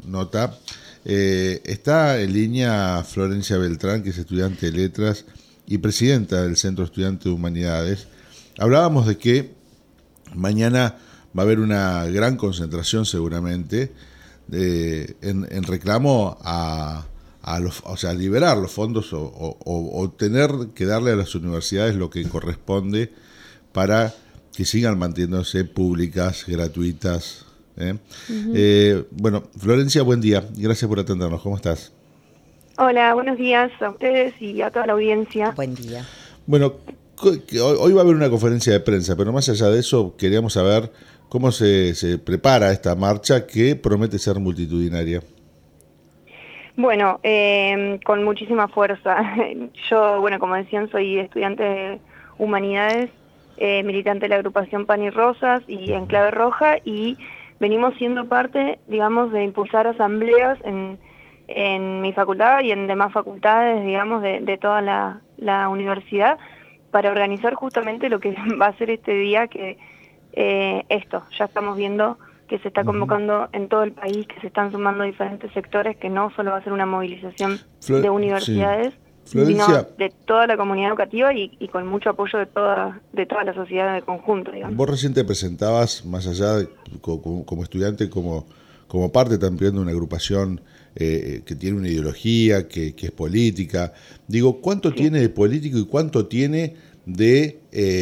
nota. Está en línea Florencia Beltrán, que es estudiante de Letras y presidenta del Centro Estudiante de Humanidades. Hablábamos de que mañana va a haber una gran concentración seguramente en reclamo a liberar los fondos o tener que darle a las universidades lo que corresponde para que sigan manteniéndose públicas, gratuitas. Bueno, Florencia, buen día. Gracias por atendernos. ¿Cómo estás? Hola, buenos días a ustedes y a toda la audiencia. Buen día. Bueno, hoy va a haber una conferencia de prensa, pero más allá de eso queríamos saber cómo se prepara esta marcha que promete ser multitudinaria. Bueno, con muchísima fuerza. Yo, como decían, soy estudiante de Humanidades, militante de la agrupación Pan y Rosas y Enclave Roja, y venimos siendo parte, digamos, de impulsar asambleas en mi facultad y en demás facultades, digamos, de toda la universidad, para organizar justamente lo que va a ser este día, que ya estamos viendo que se está convocando en todo el país, que se están sumando diferentes sectores, que no solo va a ser una movilización de universidades, sino de toda la comunidad educativa y con mucho apoyo de toda la sociedad de conjunto, digamos. Vos recién te presentabas, más allá de, como estudiante, como parte también de una agrupación que tiene una ideología, que es política. Digo, ¿cuánto tiene de político y cuánto tiene de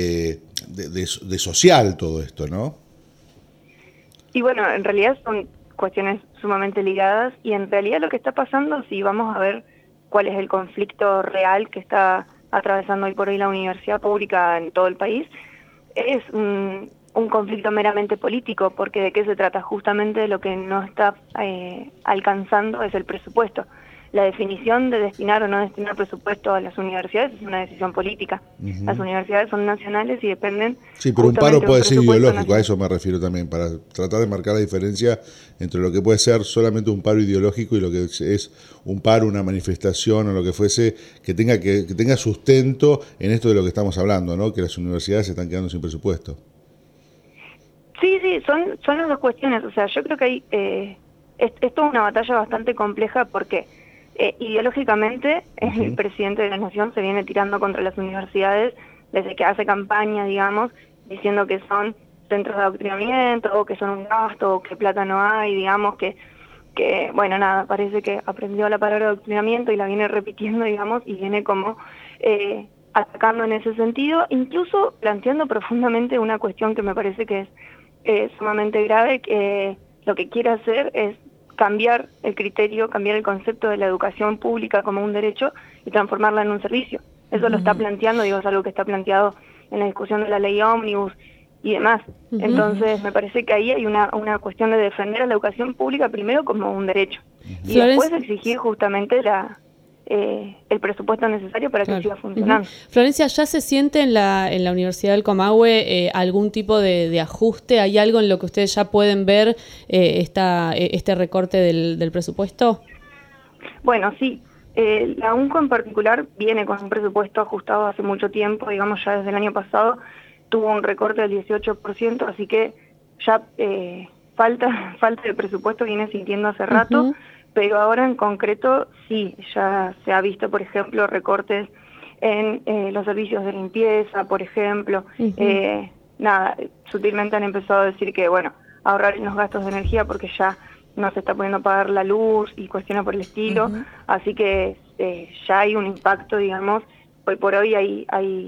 social todo esto, no? Y bueno, en realidad son cuestiones sumamente ligadas, y en realidad lo que está pasando, si vamos a ver cuál es el conflicto real que está atravesando hoy por hoy la universidad pública en todo el país, es un conflicto meramente político, porque ¿de qué se trata? Justamente de lo que no está alcanzando es el presupuesto. La definición de destinar o no destinar presupuesto a las universidades es una decisión política. Las universidades son nacionales y dependen... Sí, pero un paro puede ser ideológico, a eso me refiero también, para tratar de marcar la diferencia entre lo que puede ser solamente un paro ideológico y lo que es un paro, una manifestación o lo que fuese, que tenga sustento en esto de lo que estamos hablando, ¿no? Que las universidades se están quedando sin presupuesto. Sí, son las dos cuestiones. O sea, yo creo que hay es toda una batalla bastante compleja, porque ideológicamente el presidente de la Nación se viene tirando contra las universidades desde que hace campaña, digamos, diciendo que son centros de adoctrinamiento, o que son un gasto, o que plata no hay, digamos, que bueno, nada, parece que aprendió la palabra adoctrinamiento y la viene repitiendo, digamos, y viene como atacando en ese sentido, incluso planteando profundamente una cuestión que me parece que es sumamente grave, que lo que quiere hacer es cambiar el criterio, cambiar el concepto de la educación pública como un derecho y transformarla en un servicio. Eso lo está planteando, es algo que está planteado en la discusión de la ley ómnibus y demás. Entonces, me parece que ahí hay una cuestión de defender a la educación pública primero como un derecho, y después exigir justamente el presupuesto necesario para que siga funcionando. Florencia, ¿ya se siente en la Universidad del Comahue algún tipo de ajuste? ¿Hay algo en lo que ustedes ya pueden ver este recorte del presupuesto? Bueno, sí. La UNCO en particular viene con un presupuesto ajustado hace mucho tiempo, digamos, ya desde el año pasado tuvo un recorte del 18%, así que ya falta de presupuesto viene sintiendo hace rato. Pero ahora en concreto sí, ya se ha visto, por ejemplo, recortes en los servicios de limpieza, por ejemplo. Sutilmente han empezado a decir que, ahorrar en los gastos de energía porque ya no se está pudiendo pagar la luz y cuestiones por el estilo. Así que ya hay un impacto, digamos. Hoy por hoy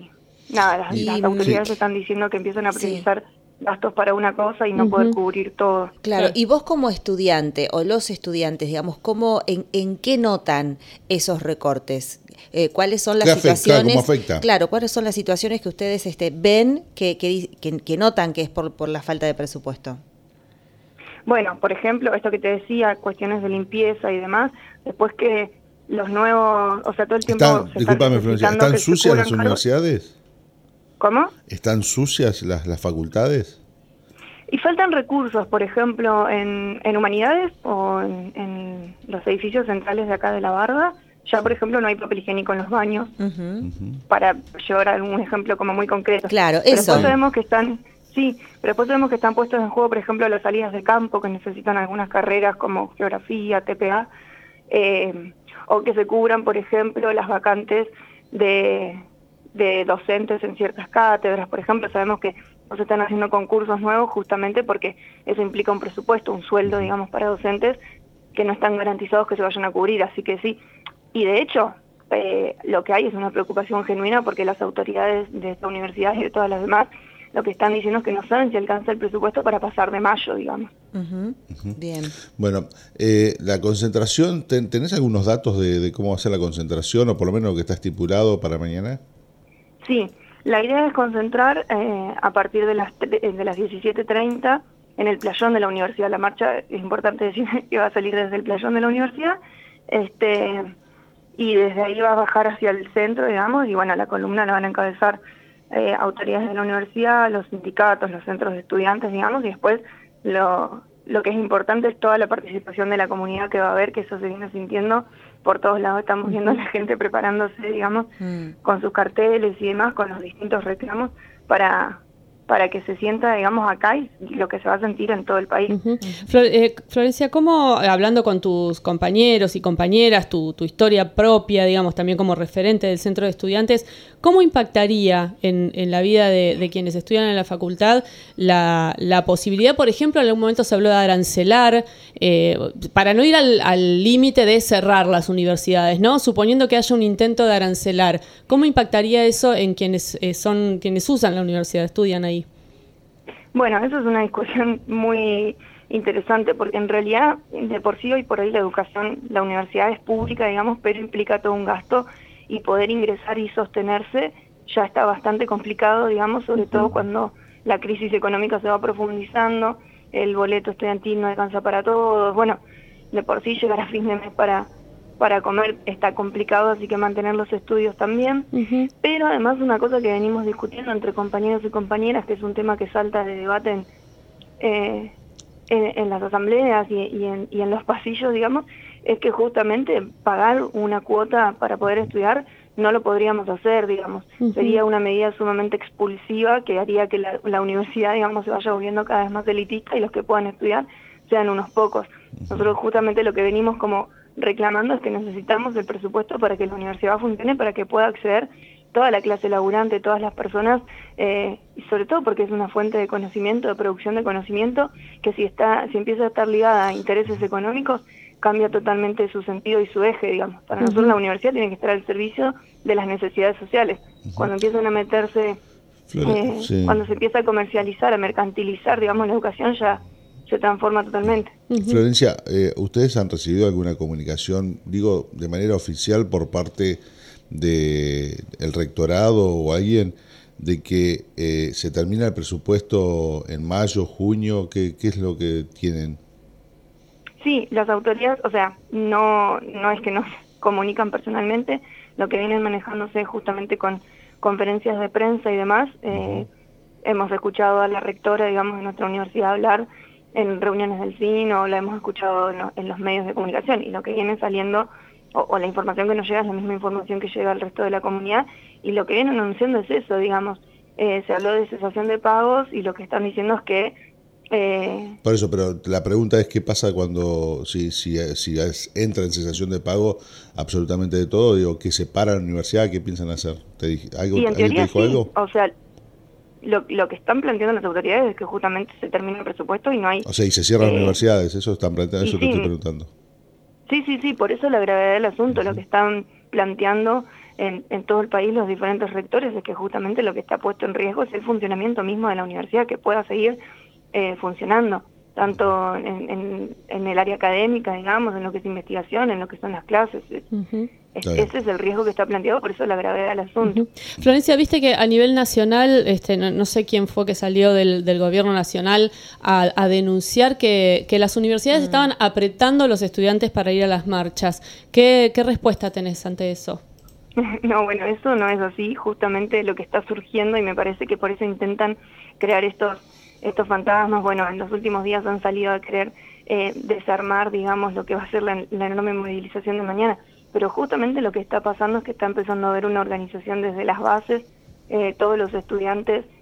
las autoridades están diciendo que empiezan a priorizar gastos para una cosa y no poder cubrir todo. Claro, y vos como estudiante, o los estudiantes, digamos, ¿en qué notan esos recortes? ¿Cuáles son las situaciones? ¿Cómo afecta? Claro, ¿cuáles son las situaciones que ustedes ven que notan que es por la falta de presupuesto? Bueno, por ejemplo, esto que te decía, cuestiones de limpieza y demás, después que los nuevos, o sea, todo el tiempo... Discúlpame, Florencia, ¿están sucias las universidades? ¿Cómo? ¿Están sucias las facultades? Y faltan recursos, por ejemplo, en Humanidades o en los edificios centrales de acá de La Barda. Ya, por ejemplo, no hay papel higiénico en los baños, para llevar algún ejemplo como muy concreto. Claro, pero eso. después sabemos que están Sí, pero después vemos que están puestos en juego, por ejemplo, las salidas de campo que necesitan algunas carreras como geografía, TPA, o que se cubran, por ejemplo, las vacantes de docentes en ciertas cátedras. Por ejemplo, sabemos que no se están haciendo concursos nuevos justamente porque eso implica un presupuesto, un sueldo, digamos, para docentes que no están garantizados que se vayan a cubrir. Así que sí, y de hecho lo que hay es una preocupación genuina porque las autoridades de esta universidad y de todas las demás lo que están diciendo es que no saben si alcanza el presupuesto para pasar de mayo, digamos. Bien. Bueno, la concentración, ¿tenés algunos datos de cómo va a ser la concentración o por lo menos lo que está estipulado para mañana? Sí, la idea es concentrar a partir de las 17:30 en el playón de la universidad. La marcha, es importante decir que va a salir desde el playón de la universidad, y desde ahí va a bajar hacia el centro, digamos, y bueno, la columna la van a encabezar autoridades de la universidad, los sindicatos, los centros de estudiantes, digamos, y después lo que es importante es toda la participación de la comunidad que va a haber, que eso se viene sintiendo por todos lados. Estamos viendo a la gente preparándose, digamos, con sus carteles y demás, con los distintos reclamos para que se sienta, digamos, acá y lo que se va a sentir en todo el país. Florencia, ¿cómo, hablando con tus compañeros y compañeras, tu historia propia, digamos, también como referente del centro de estudiantes, cómo impactaría en la vida de quienes estudian en la facultad la posibilidad, por ejemplo, en algún momento se habló de arancelar, para no ir al límite de cerrar las universidades, ¿no? Suponiendo que haya un intento de arancelar, ¿cómo impactaría eso en quienes usan la universidad, estudian ahí? Bueno, eso es una discusión muy interesante, porque en realidad, de por sí, hoy por hoy la universidad es pública, digamos, pero implica todo un gasto, y poder ingresar y sostenerse ya está bastante complicado, digamos, sobre todo cuando la crisis económica se va profundizando, el boleto estudiantil no alcanza para todos, bueno, de por sí llegar a fin de mes para comer está complicado, así que mantener los estudios también. Pero además una cosa que venimos discutiendo entre compañeros y compañeras, que es un tema que salta de debate en las asambleas y en los pasillos, digamos, es que justamente pagar una cuota para poder estudiar no lo podríamos hacer, digamos. Sería una medida sumamente expulsiva que haría que la universidad, digamos, se vaya volviendo cada vez más elitista y los que puedan estudiar sean unos pocos. Nosotros justamente lo que venimos como reclamando es que necesitamos el presupuesto para que la universidad funcione, para que pueda acceder toda la clase laburante, todas las personas, y sobre todo porque es una fuente de conocimiento, de producción de conocimiento, que si empieza a estar ligada a intereses económicos, cambia totalmente su sentido y su eje, digamos. Para nosotros la universidad tiene que estar al servicio de las necesidades sociales. Cuando empiezan a meterse, cuando se empieza a comercializar, a mercantilizar, digamos, la educación, ya se transforma totalmente. Florencia, ¿ustedes han recibido alguna comunicación, digo, de manera oficial por parte del rectorado o alguien, de que se termina el presupuesto en mayo, junio? ¿Qué es lo que tienen? Sí, las autoridades, o sea, no es que nos comunican personalmente, lo que vienen manejándose justamente con conferencias de prensa y demás. Hemos escuchado a la rectora, digamos, de nuestra universidad hablar en reuniones del CIN, o la hemos escuchado en los medios de comunicación, y lo que viene saliendo, o la información que nos llega es la misma información que llega al resto de la comunidad, y lo que vienen anunciando es eso, digamos. Se habló de cesación de pagos, y lo que están diciendo es que por eso, pero la pregunta es qué pasa cuando si entra en cesación de pago absolutamente de todo, digo, ¿qué se para la universidad? ¿Qué piensan hacer? ¿Alguien te dijo algo? O sea, lo que están planteando las autoridades es que justamente se termine el presupuesto y no hay... O sea, y se cierran universidades, eso están planteando, eso te estoy preguntando. Sí, por eso la gravedad del asunto, lo que están planteando en todo el país los diferentes rectores es que justamente lo que está puesto en riesgo es el funcionamiento mismo de la universidad, que pueda seguir funcionando, tanto en el área académica, digamos, en lo que es investigación, en lo que son las clases. Ese es el riesgo que está planteado, por eso la gravedad del asunto. Florencia, viste que a nivel nacional, no sé quién fue que salió del gobierno nacional a denunciar que las universidades estaban apretando a los estudiantes para ir a las marchas. ¿Qué respuesta tenés ante eso? No, bueno, eso no es así, justamente lo que está surgiendo, y me parece que por eso intentan crear estos fantasmas. Bueno, en los últimos días han salido a querer desarmar, digamos, lo que va a ser la enorme movilización de mañana, pero justamente lo que está pasando es que está empezando a haber una organización desde las bases, todos los estudiantes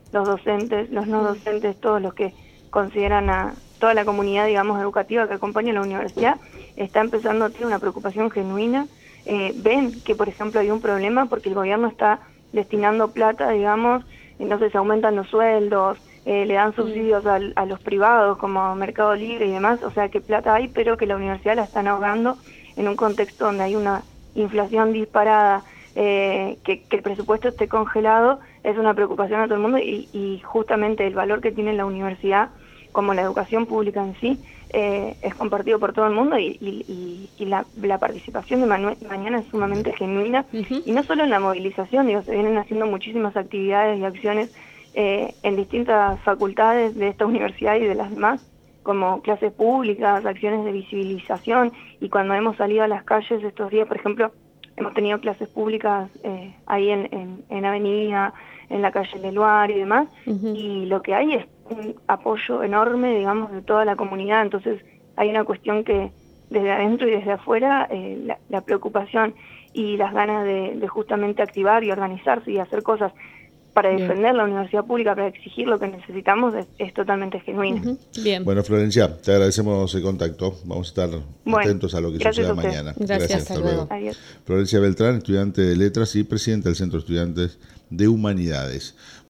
los docentes, los no docentes, todos los que consideran a toda la comunidad, digamos, educativa que acompaña a la universidad, está empezando a tener una preocupación genuina. Ven que, por ejemplo, hay un problema porque el gobierno está destinando plata, digamos, entonces se aumentan los sueldos, le dan subsidios a los privados como Mercado Libre y demás, o sea que plata hay, pero que la universidad la están ahogando en un contexto donde hay una inflación disparada, que el presupuesto esté congelado, es una preocupación a todo el mundo y justamente el valor que tiene la universidad, como la educación pública en sí, es compartido por todo el mundo y la participación de mañana es sumamente genuina, y no solo en la movilización, digo, se vienen haciendo muchísimas actividades y acciones en distintas facultades de esta universidad y de las demás, como clases públicas, acciones de visibilización, y cuando hemos salido a las calles estos días, por ejemplo, hemos tenido clases públicas ahí en Avenida, en la calle Leluar y demás, y lo que hay es un apoyo enorme, digamos, de toda la comunidad. Entonces hay una cuestión que desde adentro y desde afuera, la preocupación y las ganas de justamente activar y organizarse y hacer cosas para defender la universidad pública, para exigir lo que necesitamos, es totalmente genuina. Bien. Bueno, Florencia, te agradecemos el contacto. Vamos a estar atentos a lo que suceda mañana. Gracias, hasta luego. Adiós. Florencia Beltrán, estudiante de Letras y presidenta del Centro de Estudiantes de Humanidades.